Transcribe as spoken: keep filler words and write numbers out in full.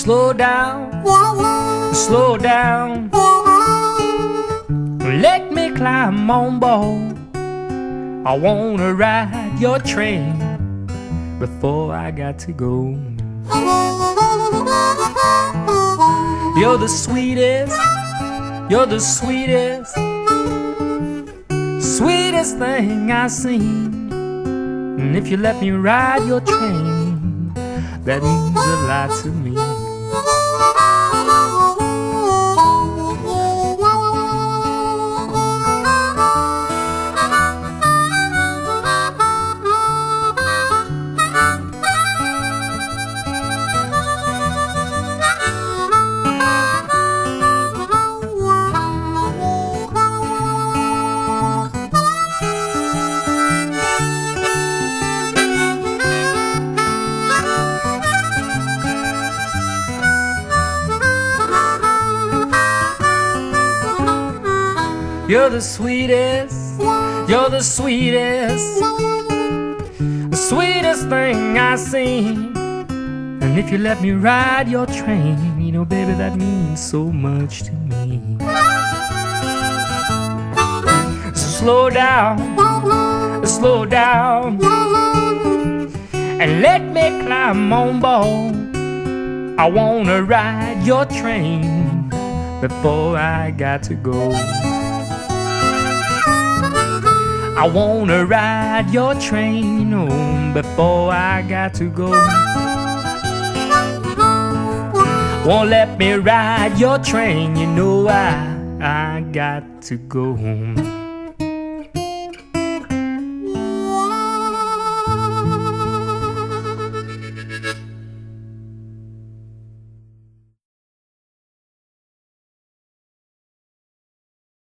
Slow down, slow down. Let me climb on board. I wanna ride your train before I got to go. You're the sweetest, you're the sweetest, sweetest thing I've seen. And if you let me ride your train, that means a lot to me. You're the sweetest, you're the sweetest, the sweetest thing I've seen. And if you let me ride your train, you know, baby, that means so much to me. Slow down, slow down, and let me climb on board. I wanna ride your train before I got to go. I wanna ride your train home before I got to go. Won't let me ride your train, you know I, I got to go home.